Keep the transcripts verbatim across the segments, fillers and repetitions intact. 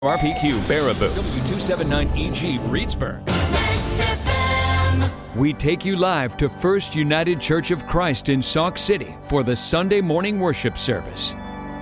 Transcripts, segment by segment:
R P Q Baraboo, W two seventy-nine E G Reedsburg. We take you live to First United Church of Christ in Sauk City for the Sunday morning worship service.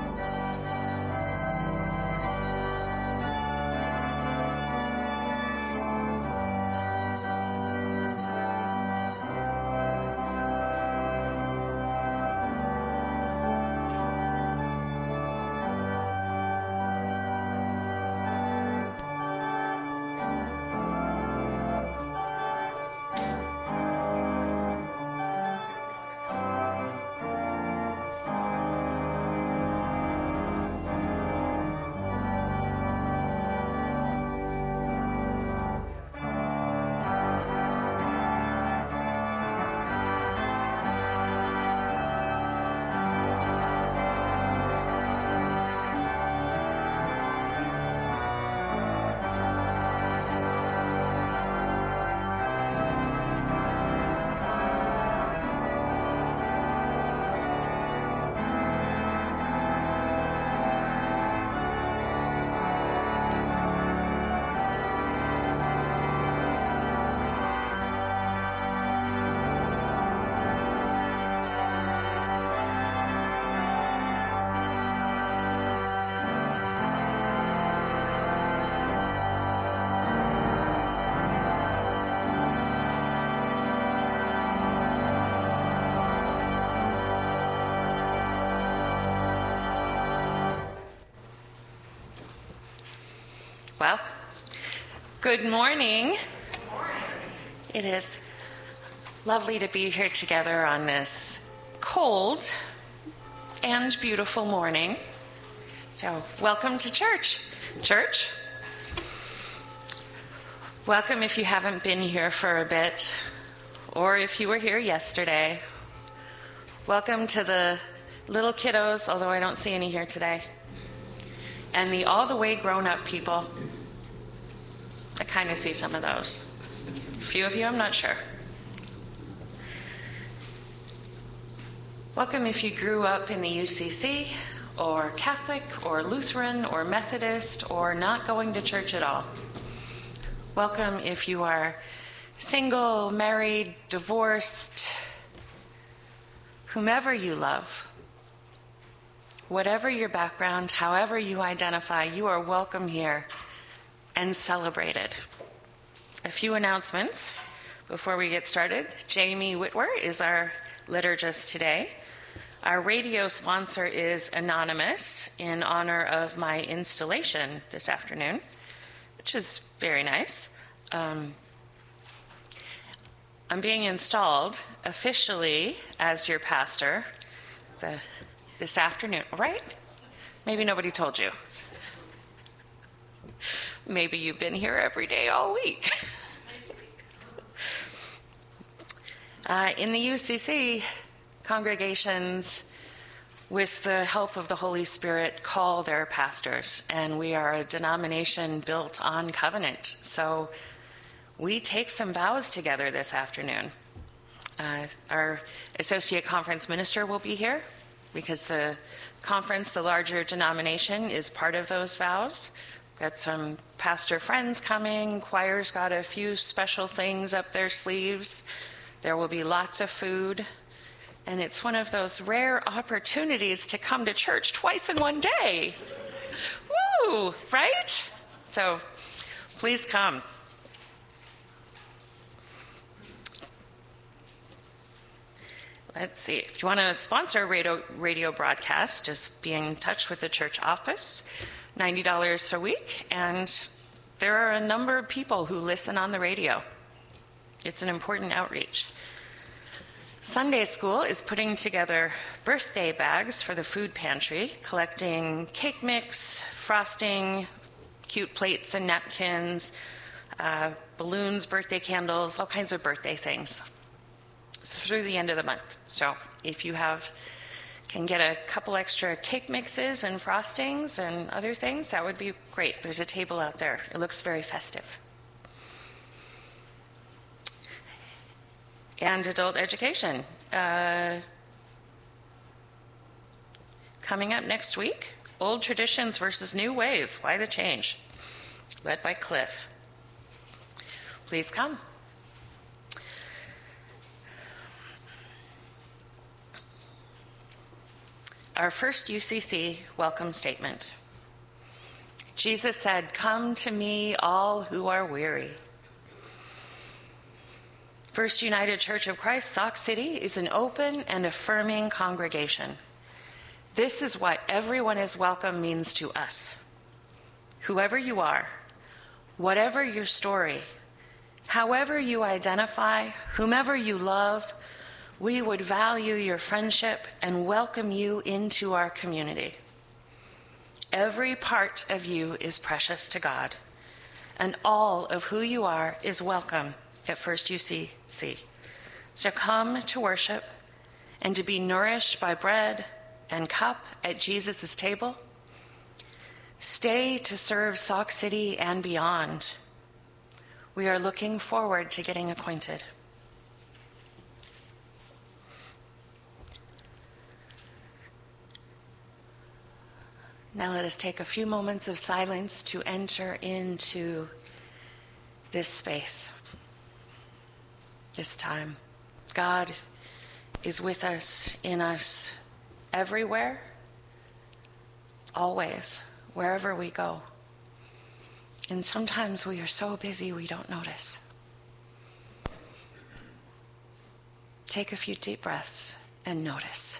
Well, good morning. Good morning. It is lovely to be here together on this cold and beautiful morning. So, welcome to church. Church, welcome if you haven't been here for a bit, or if you were here yesterday. Welcome to the little kiddos, although I don't see any here today, and the all the way grown-up people. I kind of see some of those. A few of you, I'm not sure. Welcome if you grew up in the U C C, or Catholic, or Lutheran, or Methodist, or not going to church at all. Welcome if you are single, married, divorced, whomever you love. Whatever your background, however you identify, you are welcome here and celebrated. A few announcements before we get started. Jamie Whitwer is our liturgist today. Our radio sponsor is Anonymous in honor of my installation this afternoon, which is very nice. Um, I'm being installed officially as your pastor the, this afternoon, right? Maybe nobody told you. Maybe you've been here every day all week. uh, in the U C C, congregations, with the help of the Holy Spirit, call their pastors, and we are a denomination built on covenant. So we take some vows together this afternoon. Uh, our associate conference minister will be here because the conference, the larger denomination, is part of those vows. Got some pastor friends coming. Choir's got a few special things up their sleeves. There will be lots of food. And it's one of those rare opportunities to come to church twice in one day. Woo, right? So please come. Let's see. If you want to sponsor a radio, radio broadcast, just be in touch with the church office. ninety dollars a week, and there are a number of people who listen on the radio. It's an important outreach. Sunday School is putting together birthday bags for the food pantry, collecting cake mix, frosting, cute plates and napkins, uh, balloons, birthday candles, all kinds of birthday things. It's through the end of the month. So if you have can get a couple extra cake mixes and frostings and other things, that would be great. There's a table out there. It looks very festive. And adult education. Uh, coming up next week, old traditions versus new ways. Why the change? led by Cliff. Please come. Our first U C C welcome statement. Jesus said, "Come to me, all who are weary." First United Church of Christ, Sauk City, is an open and affirming congregation. This is what everyone is welcome means to us. Whoever you are, whatever your story, however you identify, whomever you love, we would value your friendship and welcome you into our community. Every part of you is precious to God, and all of who you are is welcome at First U C C. So come to worship and to be nourished by bread and cup at Jesus' table. Stay to serve Sauk City and beyond. We are looking forward to getting acquainted. Now let us take a few moments of silence to enter into this space, this time. God is with us, in us, everywhere, always, wherever we go. And sometimes we are so busy we don't notice. Take a few deep breaths and notice.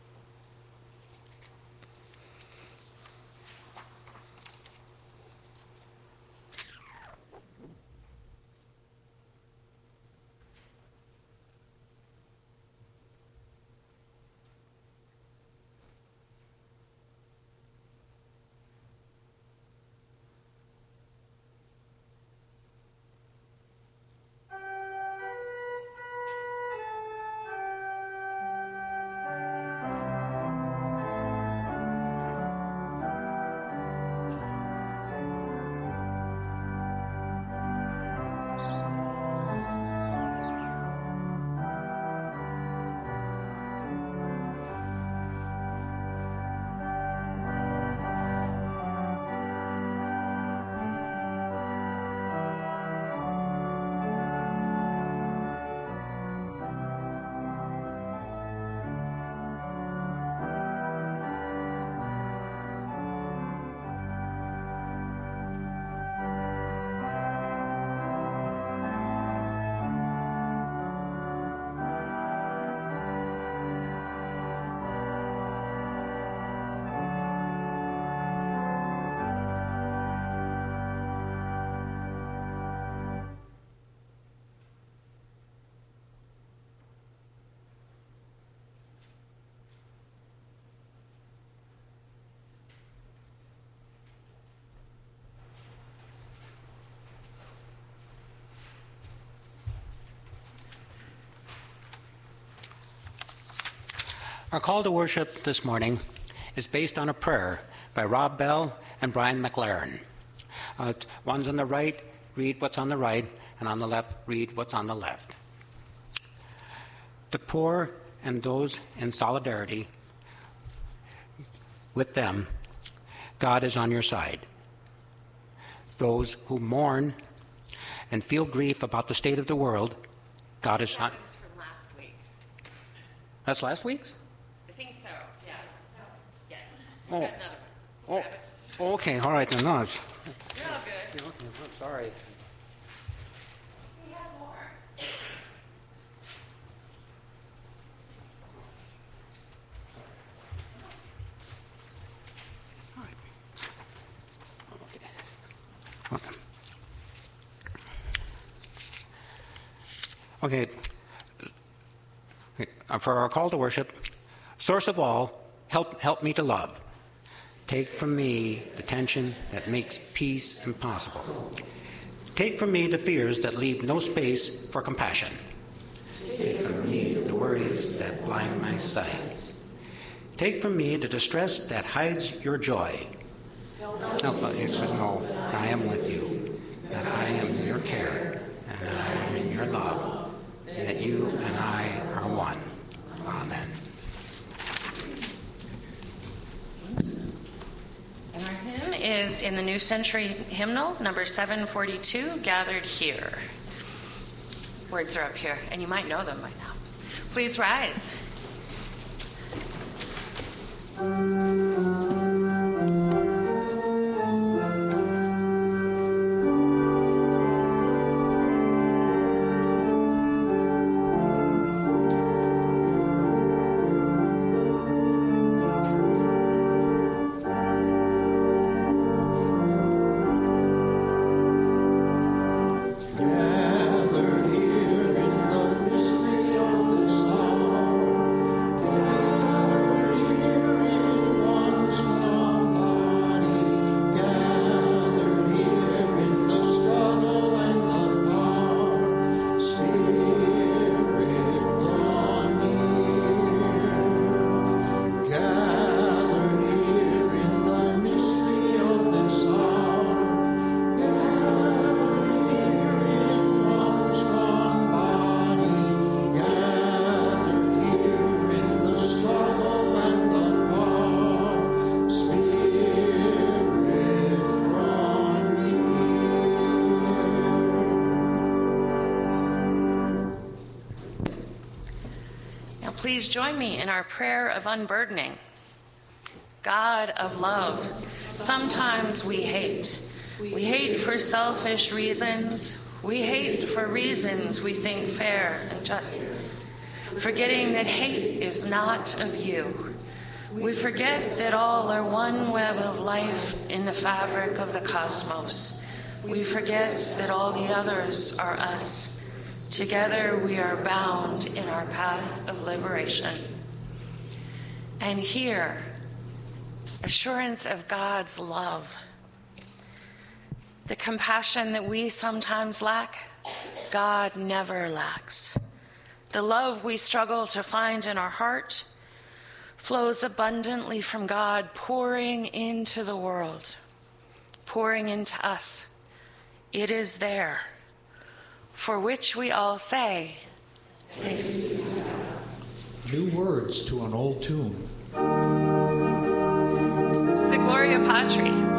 Our call to worship this morning is based on a prayer by Rob Bell and Brian McLaren. Uh, one's on the right, read what's on the right, and on the left, read what's on the left. The poor and those in solidarity with them, God is on your side. Those who mourn and feel grief about the state of the world, God is on. That was from last week. That's last week's? I think so, yes. Yes. Oh. We've got another one. Grab it. Oh, okay, all right then. No, it's- You're all good. okay, I'm sorry. We have more. Okay. Okay. For our call to worship, source of all, help help me to love. Take from me the tension that makes peace impossible. Take from me the fears that leave no space for compassion. Take from me the worries that blind my sight. Take from me the distress that hides your joy. No, it says, no, I am with you, that I am in your care, and I am in your love, that you and I are one. Amen. And our hymn is in in the New Century Hymnal, number seven forty-two, Gathered Here. Words are up here, and you might know them by now. Please rise. Please join me in our prayer of unburdening. God of love, sometimes we hate. We hate for selfish reasons. We hate for reasons we think fair and just. Forgetting that hate is not of you. We forget that all are one web of life in the fabric of the cosmos. We forget that all the others are us. Together we are bound in our path of liberation. And here, assurance of God's love. The compassion that we sometimes lack, God never lacks. The love we struggle to find in our heart flows abundantly from God, pouring into the world, pouring into us. It is there, for which we all say, thanks be to God. New words to an old tune. It's the Gloria Patri.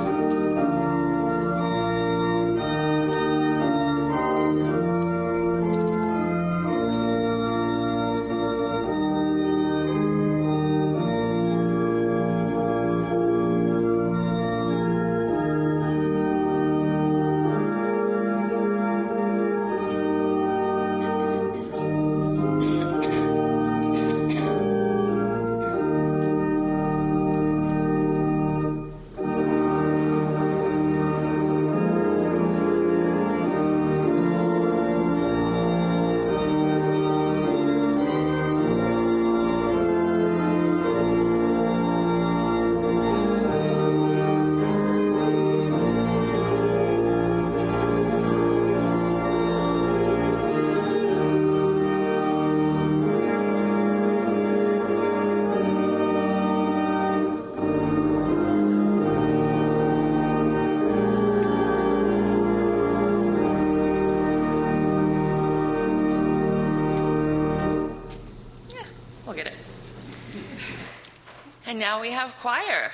And now we have choir.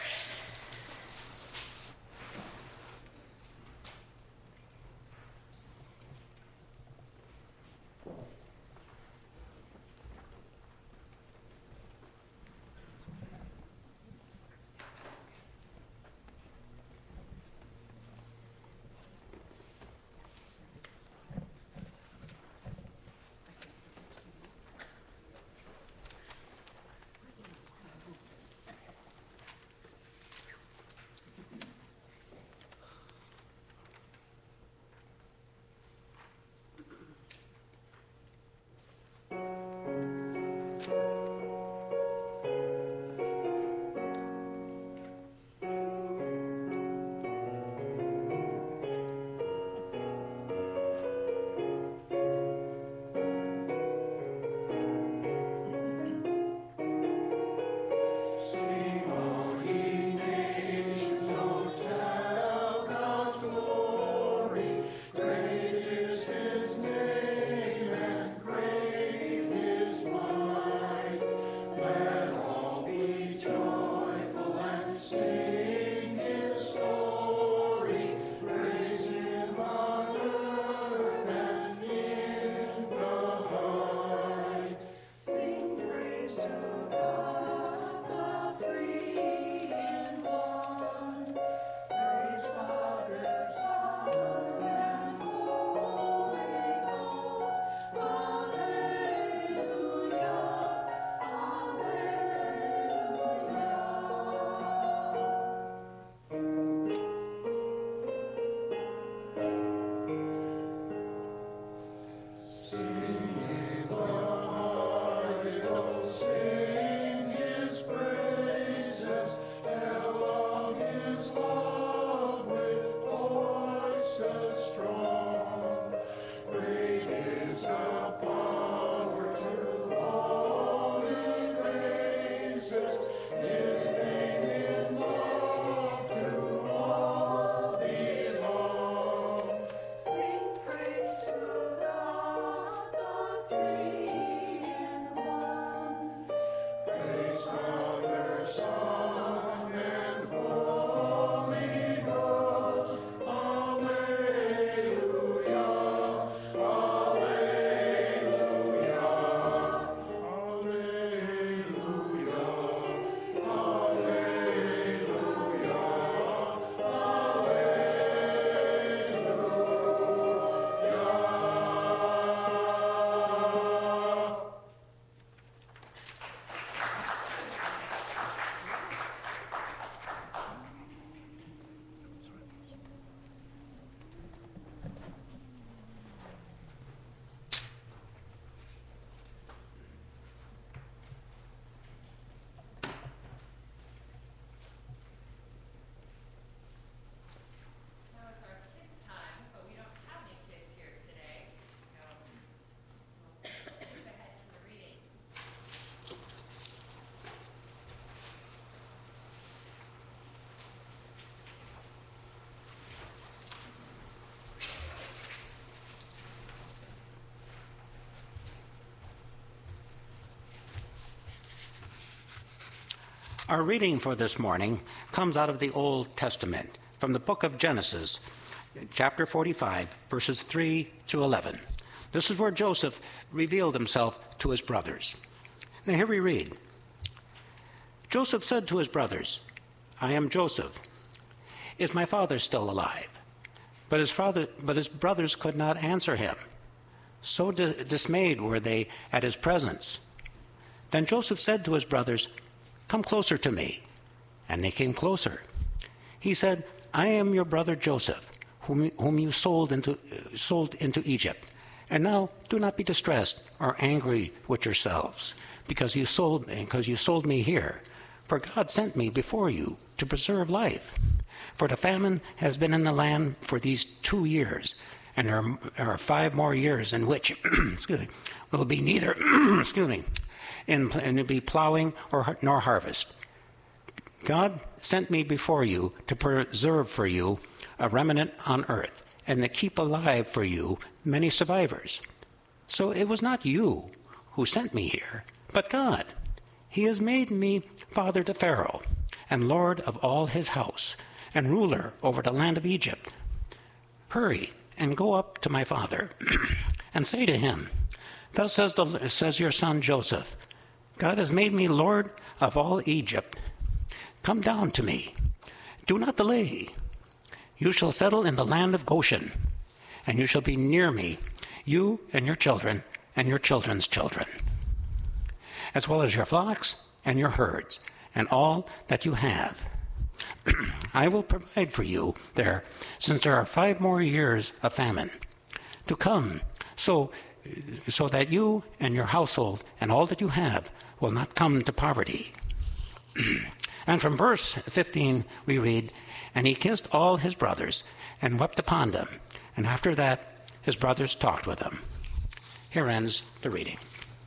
Our reading for this morning comes out of the Old Testament, from the book of Genesis, chapter forty-five, verses three through eleven. This is where Joseph revealed himself to his brothers. Now here we read, Joseph said to his brothers, I am Joseph. Is my father still alive? But his, father, but his brothers could not answer him. So di- dismayed were they at his presence. Then Joseph said to his brothers, Come closer to me. And they came closer. He said, I am your brother Joseph, whom, whom you sold into, uh, sold into Egypt. And now do not be distressed or angry with yourselves, because you sold me, because you sold me here. For God sent me before you to preserve life. For the famine has been in the land for these two years, and there are, there are five more years in which excuse me, will be neither excuse me, in, in be plowing or nor harvest. God sent me before you to preserve for you a remnant on earth, and to keep alive for you many survivors. So it was not you who sent me here, but God. He has made me father to Pharaoh, and lord of all his house, and ruler over the land of Egypt. Hurry and go up to my father, and say to him, Thus says, the, says your son Joseph, God has made me lord of all Egypt. Come down to me. Do not delay. You shall settle in the land of Goshen, and you shall be near me, you and your children and your children's children, as well as your flocks and your herds, and all that you have. I will provide for you there, since there are five more years of famine to come, so, so that you and your household and all that you have will not come to poverty. And from verse fifteen we read, And he kissed all his brothers and wept upon them. And after that his brothers talked with him. Here ends the reading.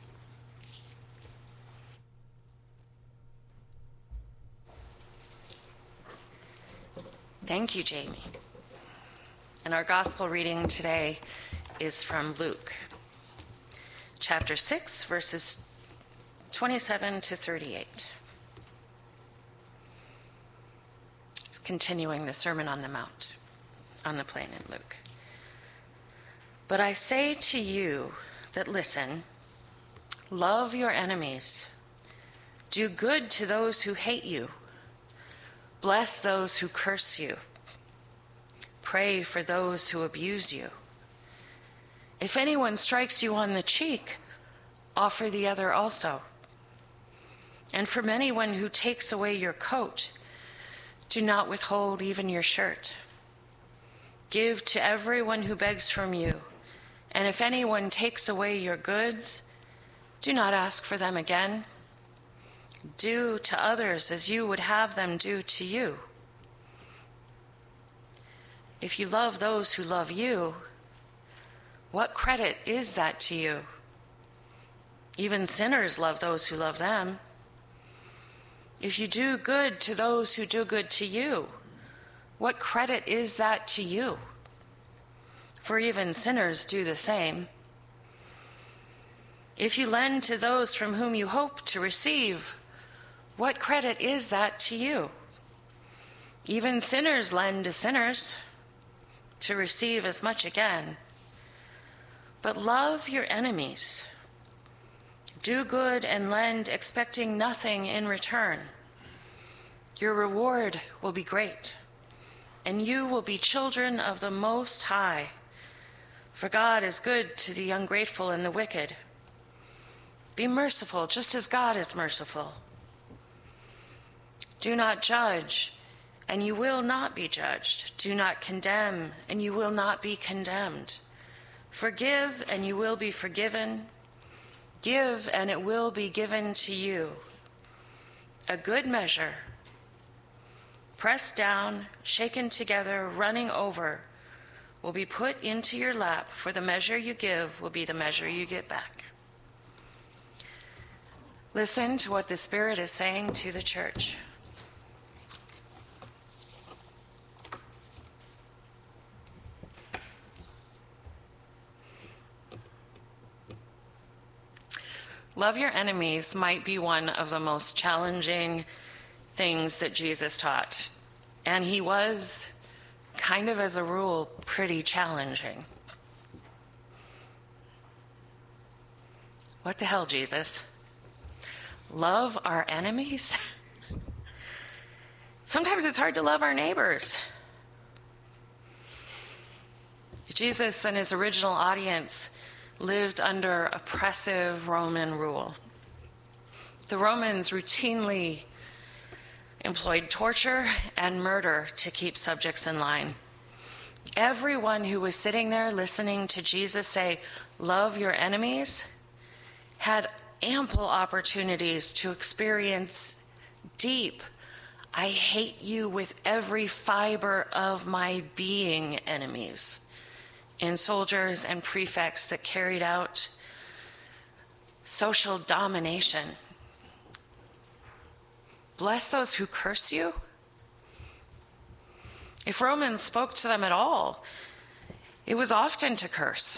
Thank you, Jamie. And our gospel reading today is from Luke, chapter six, verses twenty-seven to thirty-eight. It's continuing the Sermon on the Mount, on the plain in Luke. But I say to you that listen, love your enemies, do good to those who hate you, bless those who curse you, pray for those who abuse you. If anyone strikes you on the cheek, offer the other also. And from anyone who takes away your coat, do not withhold even your shirt. Give to everyone who begs from you, and if anyone takes away your goods, do not ask for them again. Do to others as you would have them do to you. If you love those who love you, what credit is that to you? Even sinners love those who love them. If you do good to those who do good to you, what credit is that to you? For even sinners do the same. If you lend to those from whom you hope to receive, what credit is that to you? Even sinners lend to sinners to receive as much again. But love your enemies. Do good and lend, expecting nothing in return. Your reward will be great, and you will be children of the Most High. For God is good to the ungrateful and the wicked. Be merciful, just as God is merciful. Do not judge, and you will not be judged. Do not condemn, and you will not be condemned. Forgive, and you will be forgiven. Give, and it will be given to you. A good measure, pressed down, shaken together, running over, will be put into your lap, for the measure you give will be the measure you get back. Listen to what the Spirit is saying to the church. Love your enemies might be one of the most challenging things that Jesus taught. And he was, kind of as a rule, pretty challenging. What the hell, Jesus? Love our enemies? Sometimes it's hard to love our neighbors. Jesus and his original audience lived under oppressive Roman rule. The Romans routinely employed torture and murder to keep subjects in line. Everyone who was sitting there listening to Jesus say, "Love your enemies," had ample opportunities to experience deep, "I hate you with every fiber of my being" enemies in soldiers and prefects that carried out social domination. Bless those who curse you. If Romans spoke to them at all, it was often to curse.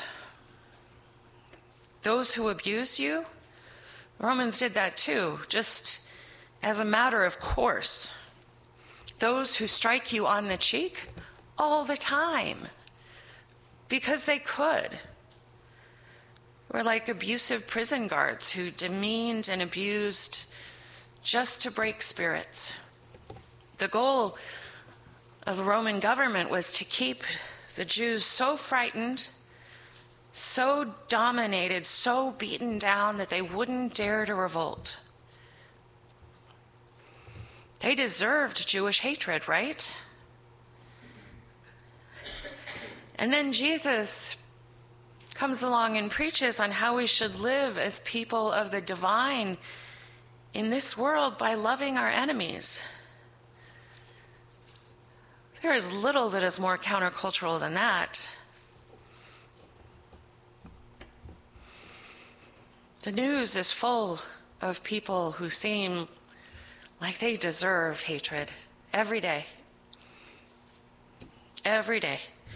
Those who abuse you, Romans did that too, just as a matter of course. Those who strike you on the cheek, all the time, because they could. Were like abusive prison guards who demeaned and abused just to break spirits. The goal of the Roman government was to keep the Jews so frightened, so dominated, so beaten down that they wouldn't dare to revolt. They deserved Jewish hatred, right? And then Jesus comes along and preaches on how we should live as people of the divine in this world by loving our enemies. There is little that is more countercultural than that. The news is full of people who seem like they deserve hatred every day. Every day.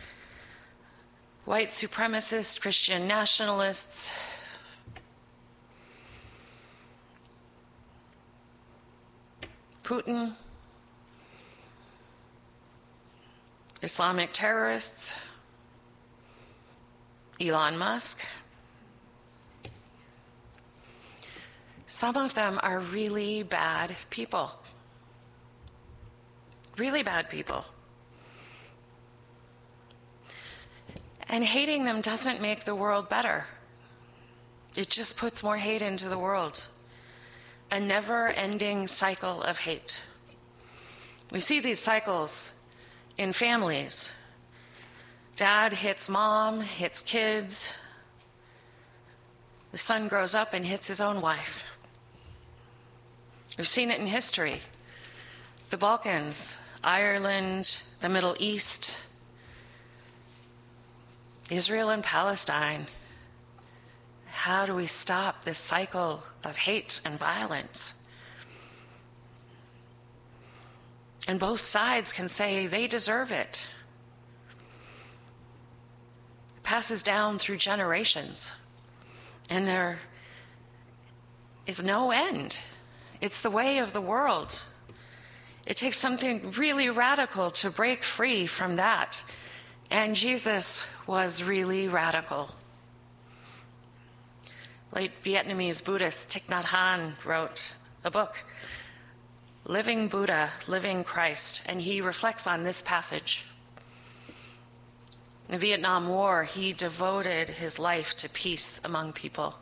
White supremacists, Christian nationalists, Putin, Islamic terrorists, Elon Musk. Some of them are really bad people. Really bad people. And hating them doesn't make the world better. It just puts more hate into the world. A never-ending cycle of hate. We see these cycles in families. Dad hits mom, hits kids. The son grows up and hits his own wife. We've seen it in history. The Balkans, Ireland, the Middle East, Israel and Palestine. How do we stop this cycle of hate and violence? And both sides can say they deserve it. It passes down through generations, and there is no end. It's the way of the world. It takes something really radical to break free from that. And Jesus was really radical. Late Vietnamese Buddhist Thich Nhat Hanh wrote a book, Living Buddha, Living Christ, and he reflects on this passage. In the Vietnam War, he devoted his life to peace among people.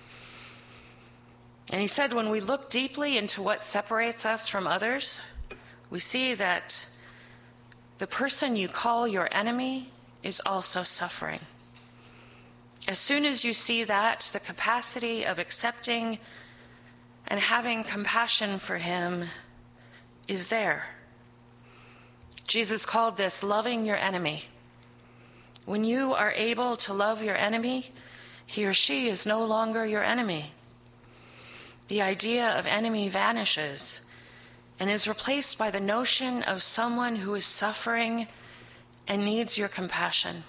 And he said, when we look deeply into what separates us from others, we see that the person you call your enemy is also suffering. As soon as you see that, the capacity of accepting and having compassion for him is there. Jesus called this loving your enemy. When you are able to love your enemy, he or she is no longer your enemy. The idea of enemy vanishes and is replaced by the notion of someone who is suffering and needs your compassion.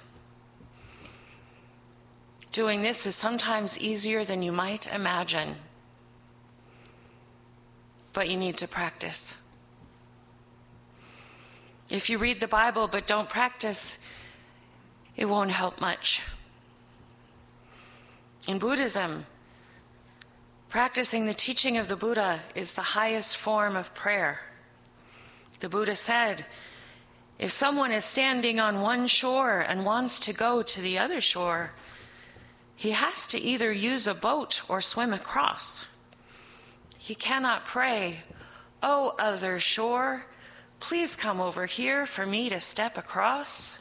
Doing this is sometimes easier than you might imagine, but you need to practice. If you read the Bible but don't practice, it won't help much. In Buddhism, practicing the teaching of the Buddha is the highest form of prayer. The Buddha said, if someone is standing on one shore and wants to go to the other shore, he has to either use a boat or swim across. He cannot pray, "Oh, other shore, please come over here for me to step across."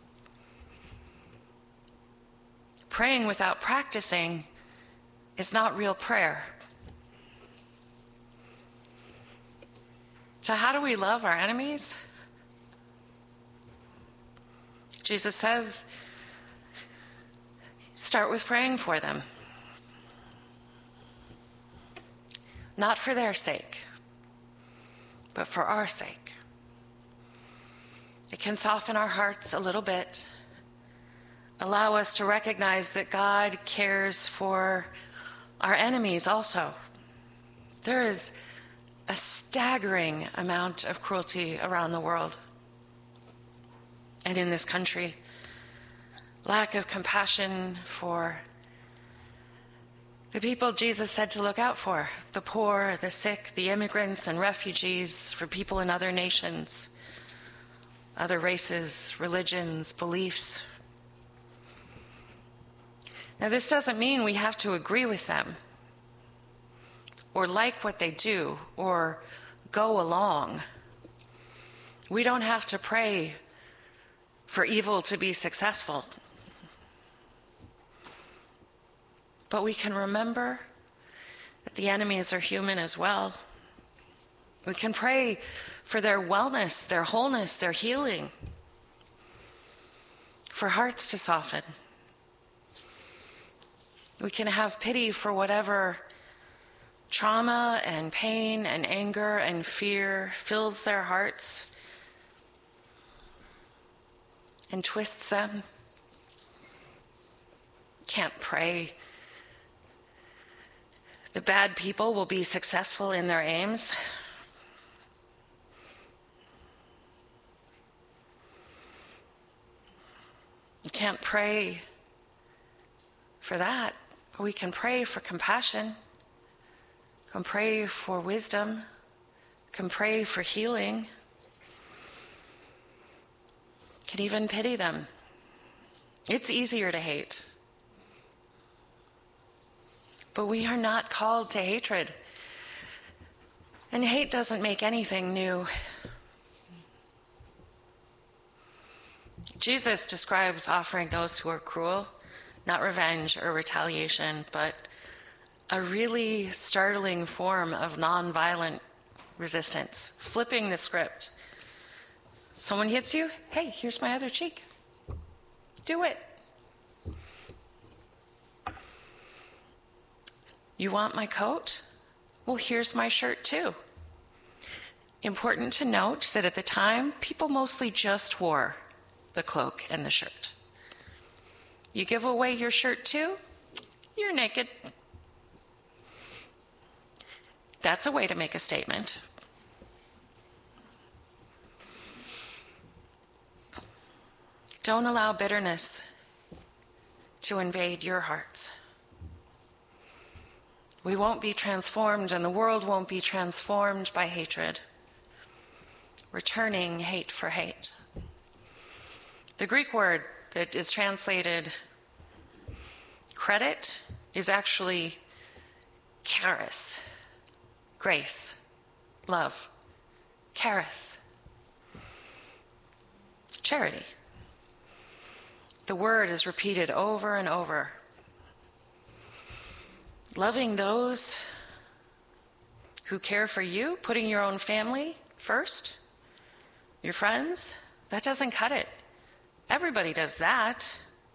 Praying without practicing is not real prayer. So how do we love our enemies? Jesus says, start with praying for them. Not for their sake, but for our sake. It can soften our hearts a little bit, allow us to recognize that God cares for our enemies also. There is a staggering amount of cruelty around the world and in this country. Lack of compassion for the people Jesus said to look out for, the poor, the sick, the immigrants and refugees, for people in other nations, other races, religions, beliefs. Now, this doesn't mean we have to agree with them or like what they do or go along. We don't have to pray for evil to be successful. But we can remember that the enemies are human as well. We can pray for their wellness, their wholeness, their healing, for hearts to soften. We can have pity for whatever trauma and pain and anger and fear fills their hearts and twists them. Can't pray the bad people will be successful in their aims. You can't pray for that, but we can pray for compassion, can pray for wisdom, can pray for healing, can even pity them. It's easier to hate. But we are not called to hatred. And hate doesn't make anything new. Jesus describes offering those who are cruel, not revenge or retaliation, but a really startling form of nonviolent resistance, flipping the script. Someone hits you, hey, here's my other cheek. Do it. You want my coat? Well, here's my shirt too. Important to note that at the time, people mostly just wore the cloak and the shirt. You give away your shirt too, you're naked. That's a way to make a statement. Don't allow bitterness to invade your hearts. We won't be transformed, and the world won't be transformed by hatred, returning hate for hate. The Greek word that is translated credit is actually charis, grace, love, charis, charity. The word is repeated over and over. Loving those who care for you, putting your own family first, your friends, that doesn't cut it. Everybody does that.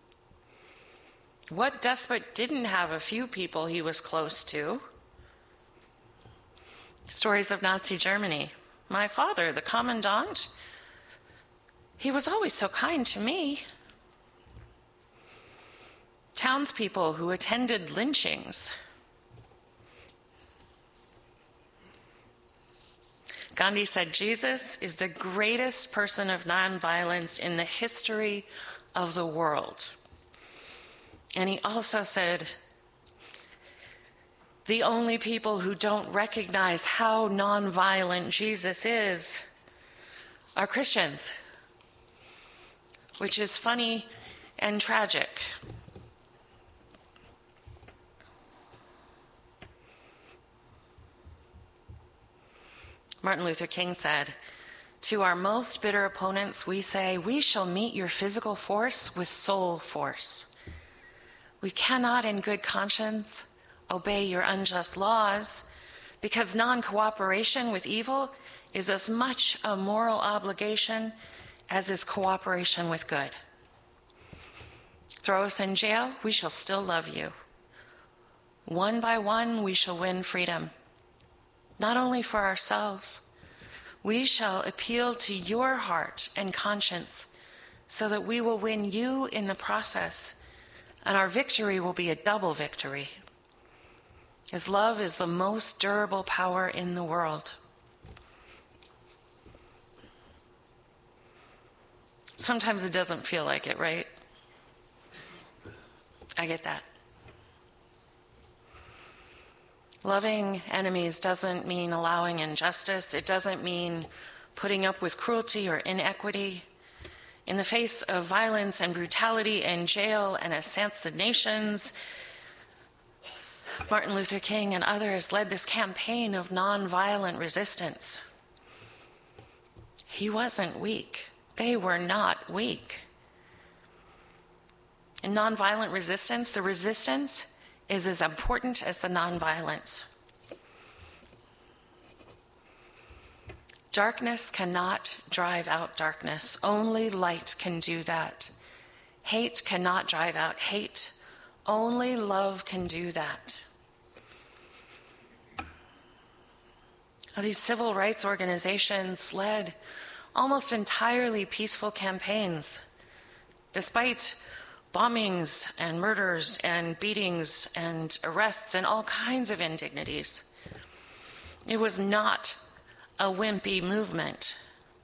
What despot didn't have a few people he was close to? Stories of Nazi Germany. My father, the commandant, he was always so kind to me. Townspeople who attended lynchings. Gandhi said Jesus is the greatest person of nonviolence in the history of the world. And he also said, the only people who don't recognize how nonviolent Jesus is are Christians, which is funny and tragic. Martin Luther King said, to our most bitter opponents, we say, we shall meet your physical force with soul force. We cannot in good conscience obey your unjust laws because non-cooperation with evil is as much a moral obligation as is cooperation with good. Throw us in jail, we shall still love you. One by one, we shall win freedom. Not only for ourselves, we shall appeal to your heart and conscience so that we will win you in the process, and our victory will be a double victory, as love is the most durable power in the world. Sometimes it doesn't feel like it, right? I get that. Loving enemies doesn't mean allowing injustice. It doesn't mean putting up with cruelty or inequity. In the face of violence and brutality and jail and assassinations, Martin Luther King and others led this campaign of nonviolent resistance. He wasn't weak. They were not weak. In nonviolent resistance, the resistance is as important as the nonviolence. Darkness cannot drive out darkness. Only light can do that. Hate cannot drive out hate. Only love can do that. These civil rights organizations led almost entirely peaceful campaigns, despite bombings and murders and beatings and arrests and all kinds of indignities. It was not a wimpy movement.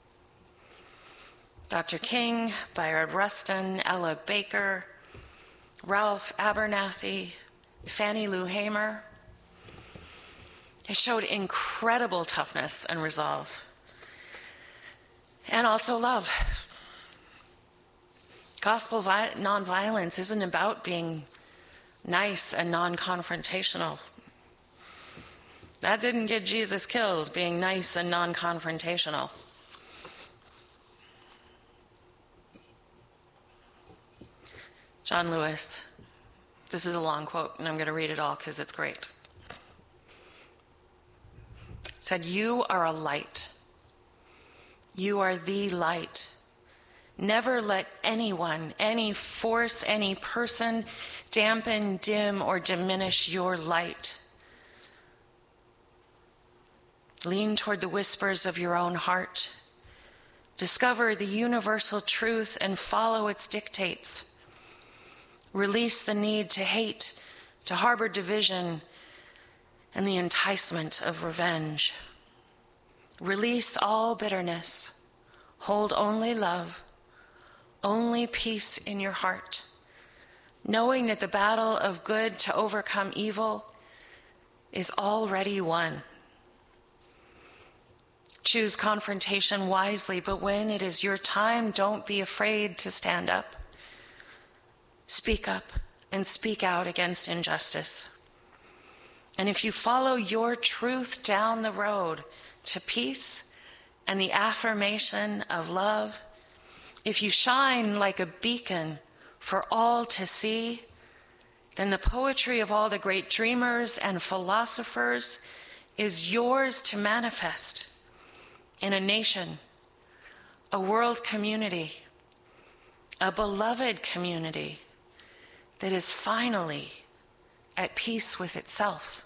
Doctor King, Bayard Rustin, Ella Baker, Ralph Abernathy, Fannie Lou Hamer, they showed incredible toughness and resolve, and also love. Gospel vi- nonviolence isn't about being nice and non-confrontational. That didn't get Jesus killed, being nice and non-confrontational. John Lewis, this is a long quote, and I'm going to read it all because it's great. Said, "You are a light. You are the light. Never let anyone, any force, any person dampen, dim, or diminish your light. Lean toward the whispers of your own heart. Discover the universal truth and follow its dictates. Release the need to hate, to harbor division, and the enticement of revenge. Release all bitterness. Hold only love, only peace in your heart, knowing that the battle of good to overcome evil is already won. Choose confrontation wisely, but when it is your time, don't be afraid to stand up. Speak up and speak out against injustice. And if you follow your truth down the road to peace and the affirmation of love, if you shine like a beacon for all to see, then the poetry of all the great dreamers and philosophers is yours to manifest in a nation, a world community, a beloved community that is finally at peace with itself.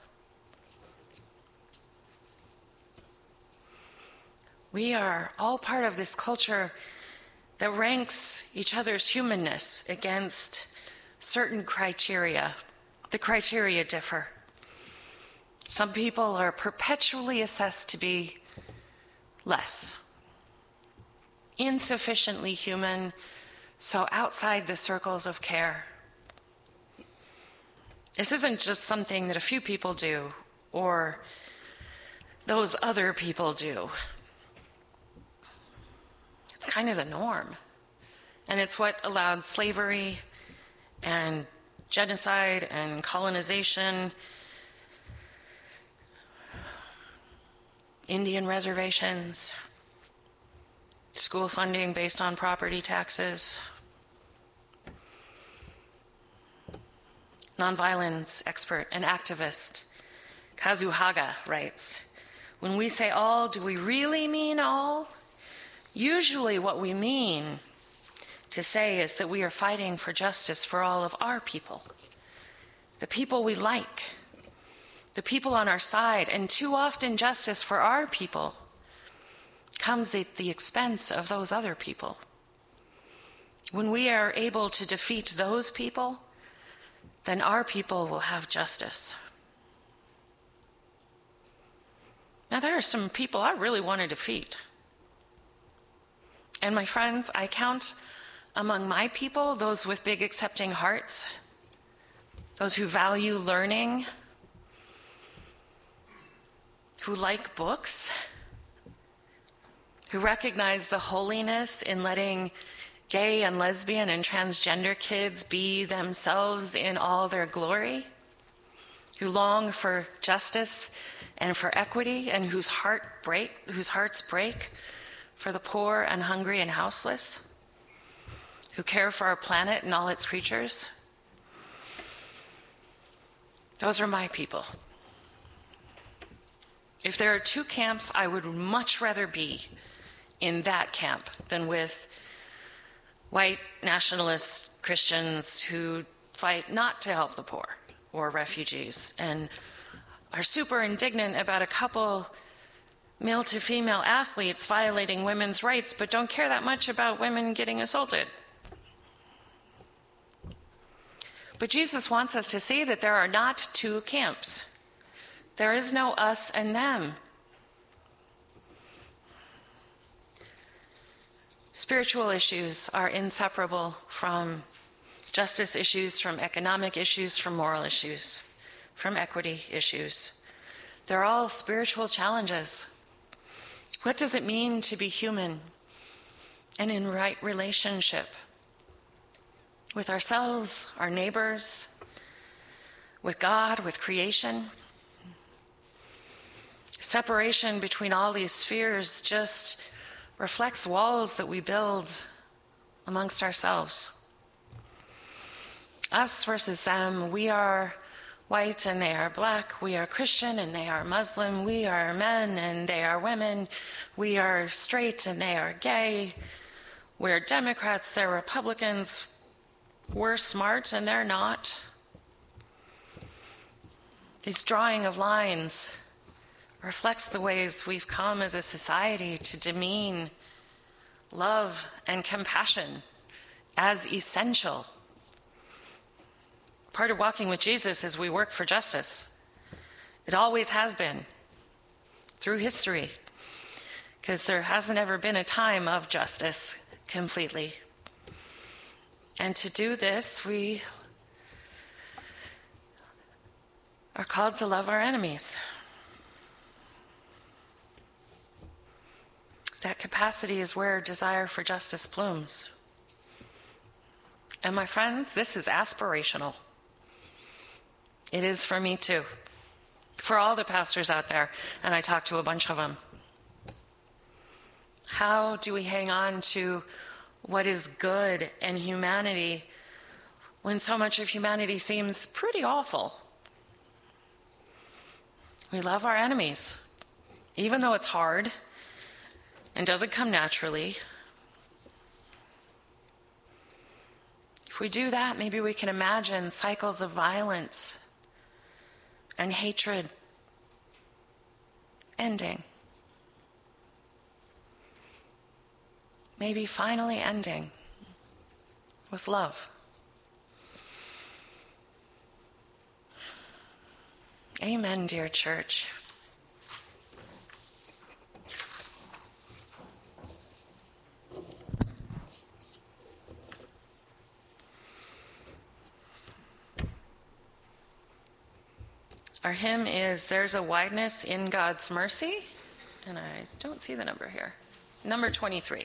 We are all part of this culture that ranks each other's humanness against certain criteria. The criteria differ. Some people are perpetually assessed to be less, insufficiently human, so outside the circles of care. This isn't just something that a few people do or those other people do. It's kind of the norm. And it's what allowed slavery and genocide and colonization, Indian reservations, school funding based on property taxes. Nonviolence expert and activist Kazu Haga writes, "When we say all, do we really mean all? Usually what we mean to say is that we are fighting for justice for all of our people, the people we like, the people on our side, and too often justice for our people comes at the expense of those other people. When we are able to defeat those people, then our people will have justice." Now, there are some people I really want to defeat. And my friends, I count among my people those with big accepting hearts, those who value learning, who like books, who recognize the holiness in letting gay and lesbian and transgender kids be themselves in all their glory, who long for justice and for equity, and whose heart break, whose hearts break for the poor and hungry and houseless, who care for our planet and all its creatures. Those are my people. If there are two camps, I would much rather be in that camp than with white nationalist Christians who fight not to help the poor or refugees and are super indignant about a couple male to female athletes violating women's rights, but don't care that much about women getting assaulted. But Jesus wants us to see that there are not two camps. There is no us and them. Spiritual issues are inseparable from justice issues, from economic issues, from moral issues, from equity issues. They're all spiritual challenges. What does it mean to be human and in right relationship with ourselves, our neighbors, with God, with creation? Separation between all these spheres just reflects walls that we build amongst ourselves. Us versus them. We are white and they are black. We are Christian and they are Muslim. We are men and they are women. We are straight and they are gay. We're Democrats, they're Republicans. We're smart and they're not. These drawing of lines reflects the ways we've come as a society to demean love and compassion as essential. Part of walking with Jesus is we work for justice. It always has been through history, because there hasn't ever been a time of justice completely. And to do this, we are called to love our enemies. That capacity is where desire for justice blooms. And my friends, this is aspirational. It is for me too. For all the pastors out there, and I talked to a bunch of them. How do we hang on to what is good and humanity when so much of humanity seems pretty awful? We love our enemies, even though it's hard and doesn't come naturally. If we do that, maybe we can imagine cycles of violence and hatred ending. Maybe finally ending with love. Amen, dear church. Our hymn is There's a Wideness in God's Mercy, and I don't see the number here. Number twenty-three.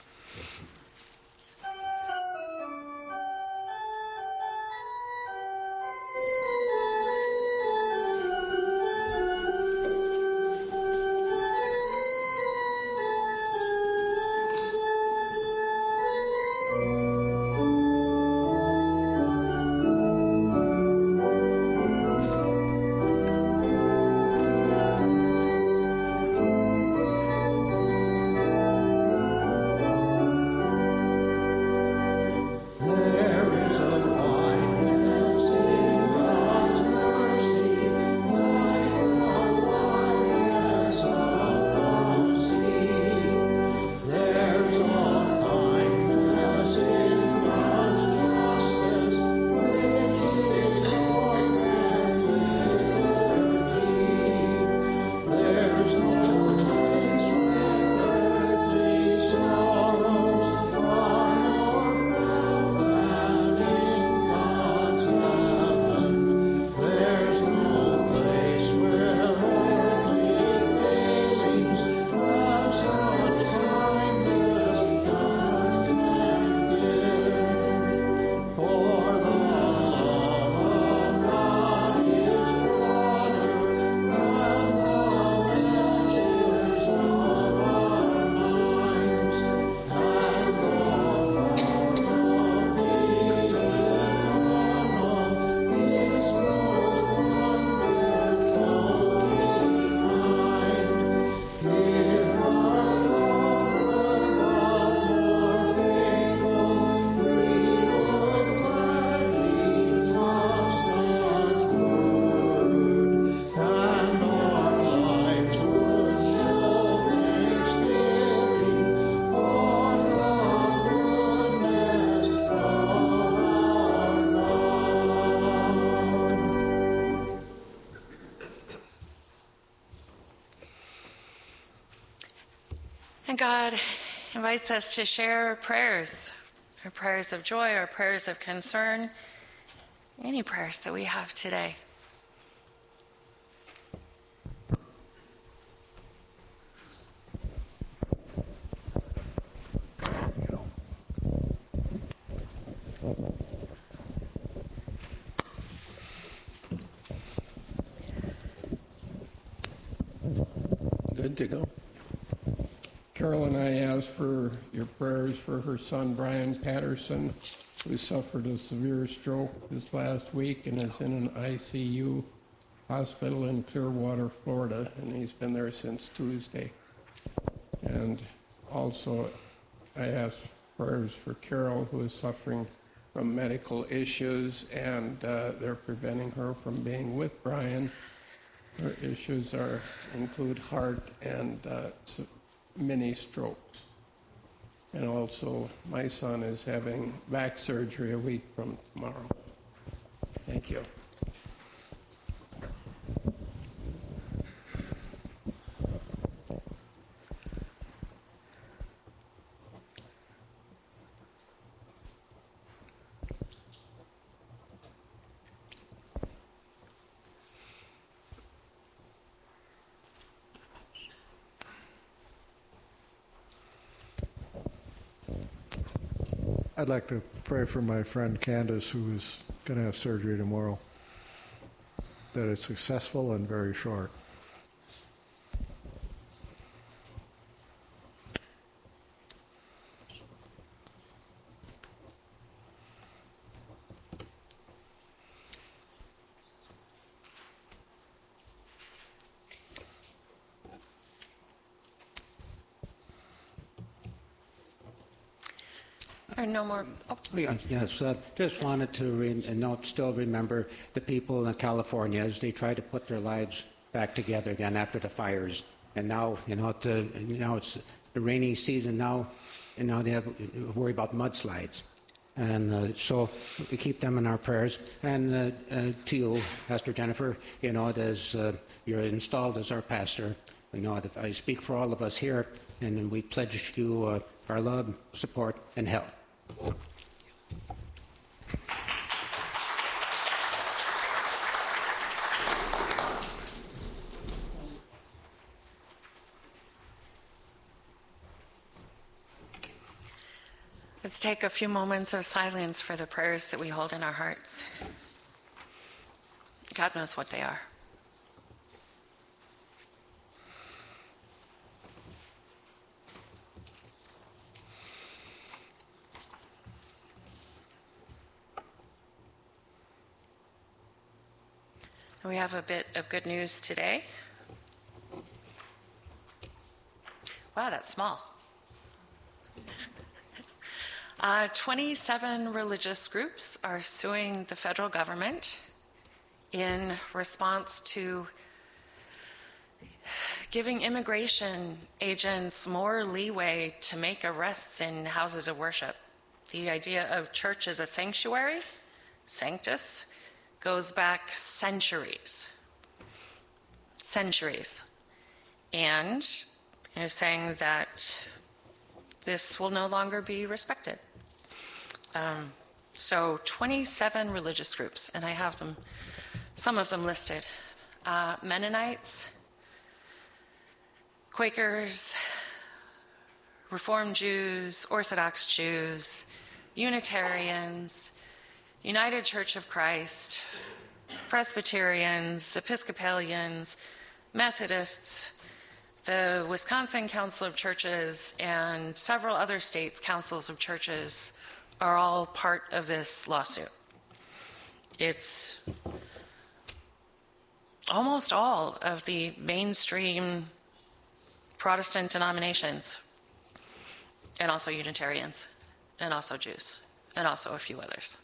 And God invites us to share our prayers, our prayers of joy, our prayers of concern, any prayers that we have today. Good to go. Carol and I asked for your prayers for her son, Brian Patterson, who suffered a severe stroke this last week and is in an I C U hospital in Clearwater, Florida, and he's been there since Tuesday. And also, I asked prayers for Carol, who is suffering from medical issues, and uh, they're preventing her from being with Brian. Her issues are include heart and uh, mini strokes. And also, my son is having back surgery a week from tomorrow. Thank you. I'd like to pray for my friend Candace, who is going to have surgery tomorrow, that it's successful and very short. Or no more. Oh. Yes, uh, just wanted to re- note, still remember the people in California as they try to put their lives back together again after the fires. And now, you know, to, you know it's the rainy season now, and now they have worry about mudslides. And uh, so we keep them in our prayers. And uh, uh, to you, Pastor Jennifer, you know, as uh, you're installed as our pastor, you know, I speak for all of us here, and we pledge you uh, our love, support, and help. Let's take a few moments of silence for the prayers that we hold in our hearts. God knows what they are. We have a bit of good news today. Wow, that's small. uh, twenty-seven religious groups are suing the federal government in response to giving immigration agents more leeway to make arrests in houses of worship. The idea of church as a sanctuary, sanctus, goes back centuries, centuries. And you're saying that this will no longer be respected. Um, so twenty-seven religious groups, and I have them, some of them listed. Uh, Mennonites, Quakers, Reformed Jews, Orthodox Jews, Unitarians, United Church of Christ, Presbyterians, Episcopalians, Methodists, the Wisconsin Council of Churches, and several other states' councils of churches are all part of this lawsuit. It's almost all of the mainstream Protestant denominations, and also Unitarians, and also Jews, and also a few others.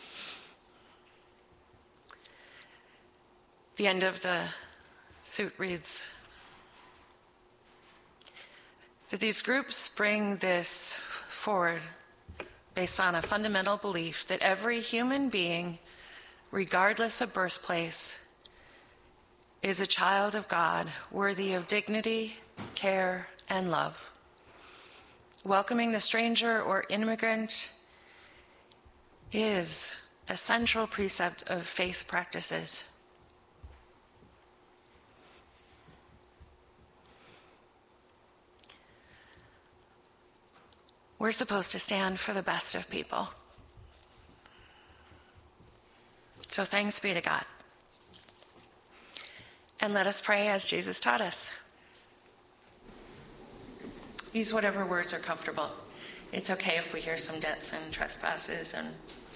The end of the suit reads that these groups bring this forward based on a fundamental belief that every human being, regardless of birthplace, is a child of God, worthy of dignity, care, and love. Welcoming the stranger or immigrant is a central precept of faith practices. We're supposed to stand for the best of people. So thanks be to God. And let us pray as Jesus taught us. Use whatever words are comfortable. It's okay if we hear some debts and trespasses. And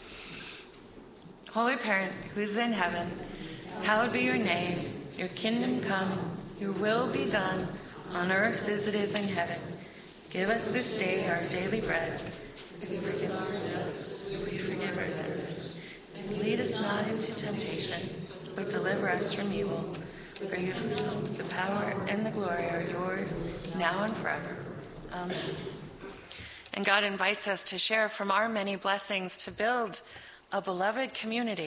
Holy Parent, who's in heaven, hallowed be your name. Your kingdom come, your will be done, on earth as it is in heaven. Give us this day our daily bread, and forgive our debts, as we forgive our debtors. And lead us not into temptation, but deliver us from evil. For you, the power and the glory are yours, now and forever. Amen. And God invites us to share from our many blessings to build a beloved community.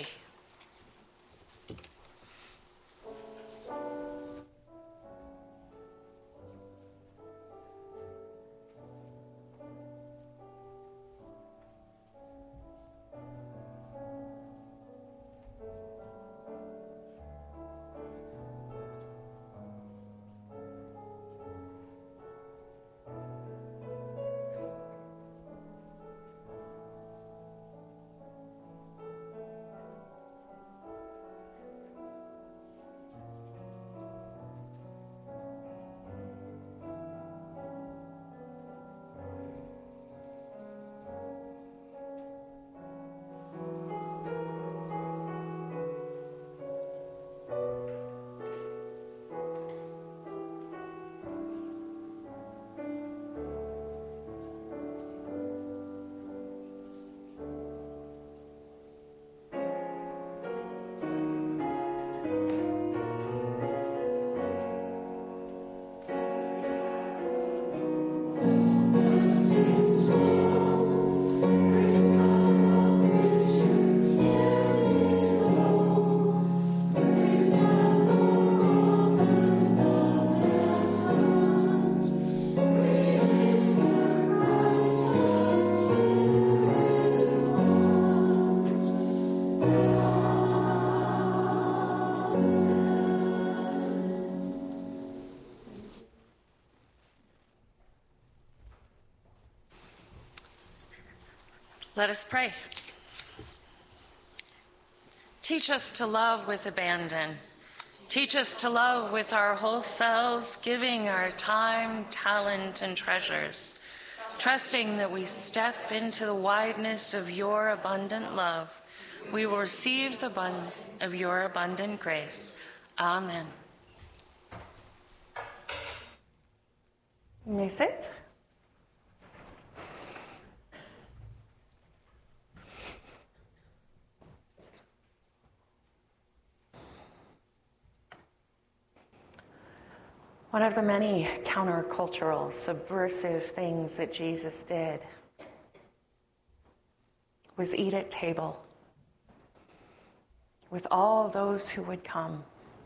Let us pray. Teach us to love with abandon. Teach us to love with our whole selves, giving our time, talent, and treasures, trusting that we step into the wideness of your abundant love. We will receive the bun of your abundant grace. Amen. You may sit. One of the many countercultural, subversive things that Jesus did was eat at table with all those who would come.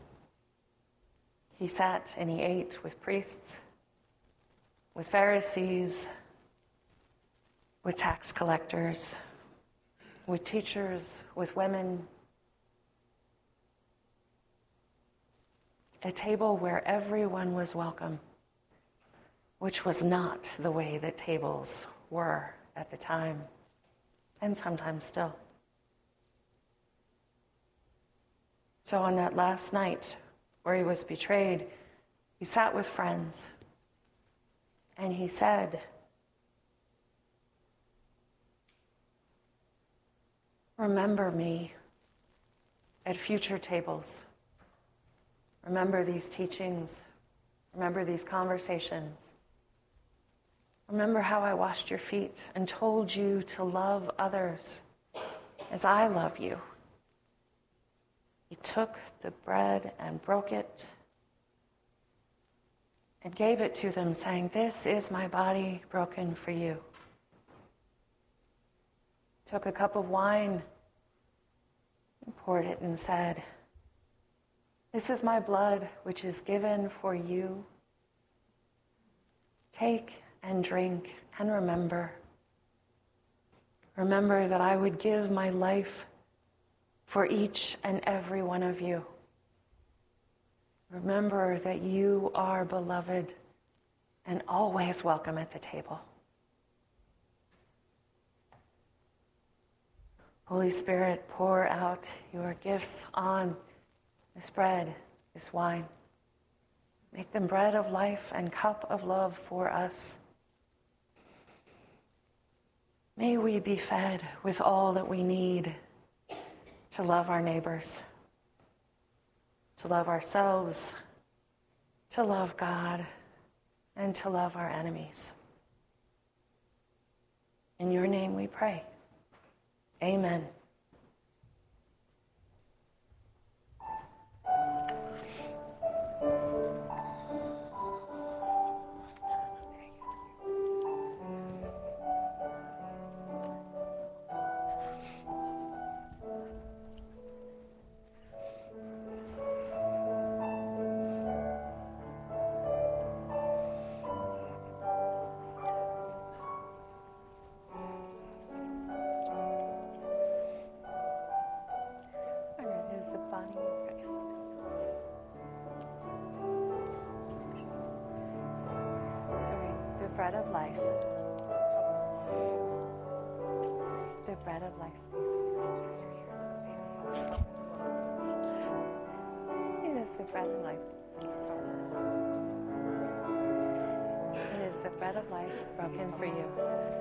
He sat and he ate with priests, with Pharisees, with tax collectors, with teachers, with women. A table where everyone was welcome, which was not the way that tables were at the time, and sometimes still. So on that last night where he was betrayed, he sat with friends, and he said, "Remember me at future tables. Remember these teachings. Remember these conversations. Remember how I washed your feet and told you to love others as I love you." He took the bread and broke it and gave it to them, saying, "This is my body broken for you." Took a cup of wine and poured it and said, "This is my blood, which is given for you. Take and drink and remember. Remember that I would give my life for each and every one of you. Remember that you are beloved and always welcome at the table." Holy Spirit, pour out your gifts on this bread, this wine. Make them bread of life and cup of love for us. May we be fed with all that we need to love our neighbors, to love ourselves, to love God, and to love our enemies. In your name we pray. Amen. bread of life. The bread of life, It is the bread of life. It is the bread of life broken for you.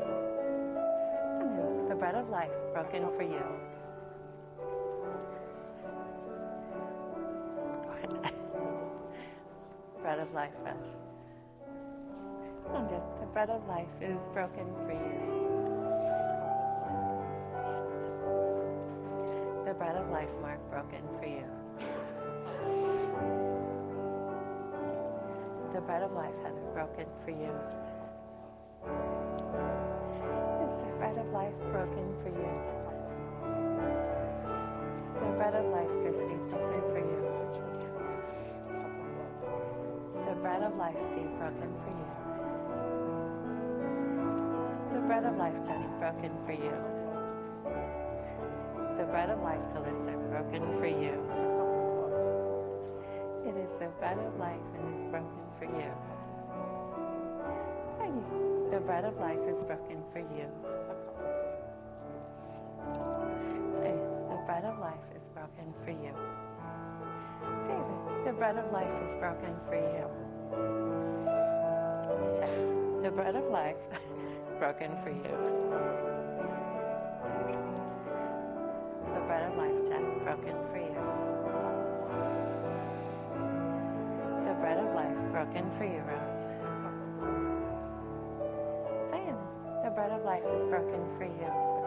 Amen. The bread of life broken for you. Go ahead. Bread of life, friend. The bread of life is broken for you. The bread of life, Mark, broken for you. The bread of life, Heather, broken for you. It's the bread of life broken for you. The bread of life, Christy, broken for you. The bread of life, Steve, broken for you. The bread of life, Jenny, broken for you. The bread of life, Callista, broken for you. It is the bread of life and it's broken for you. The bread of life is broken for you. The bread of life is broken for you. David, the bread of life is broken for you. Chef, the bread of life broken for you. The bread of life, Jack, broken for you. The bread of life broken for you, Rose. Diana, the bread of life is broken for you.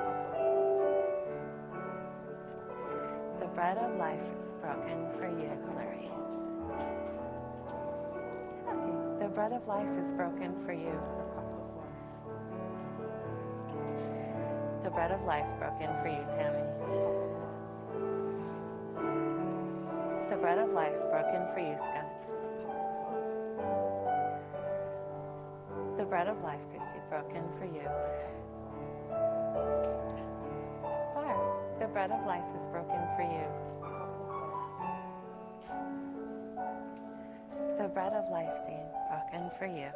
The bread of life is broken for you, Larry. Kathy, the bread of life is broken for you. The bread of life broken for you, Tammy. The bread of life broken for you, Scott. The bread of life, Christy, broken for you. Barb, the bread of life is broken for you. The bread of life, Dean, broken for you.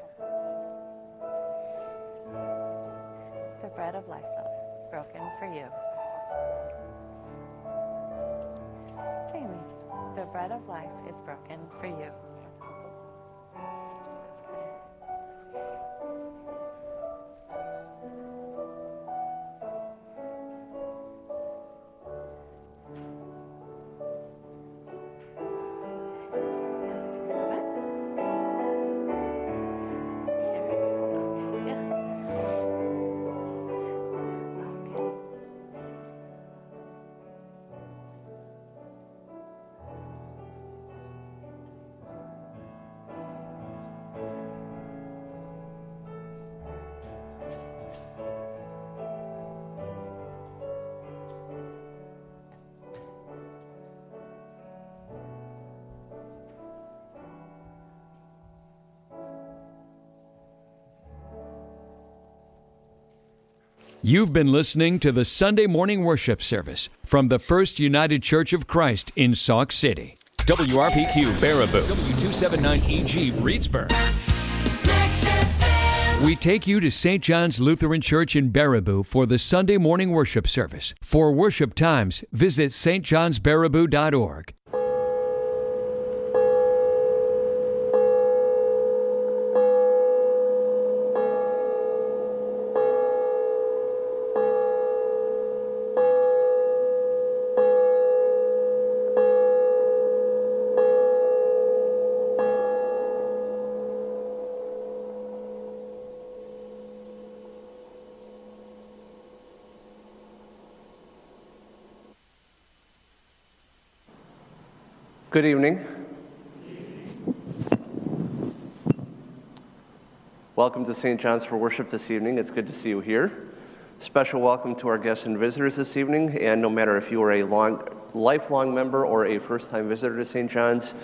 The bread of life, Phyllis, broken for you. Jamie, the bread of life is broken for you. You've been listening to the Sunday morning worship service from the First United Church of Christ in Sauk City. W R P Q Baraboo, W two seventy-nine E G Reedsburg. We take you to Saint John's Lutheran Church in Baraboo for the Sunday morning worship service. For worship times, visit s t johns baraboo dot org. Good evening. Welcome to Saint John's for worship this evening. It's good to see you here. Special welcome to our guests and visitors this evening, and no matter if you are a long, lifelong member or a first-time visitor to Saint John's,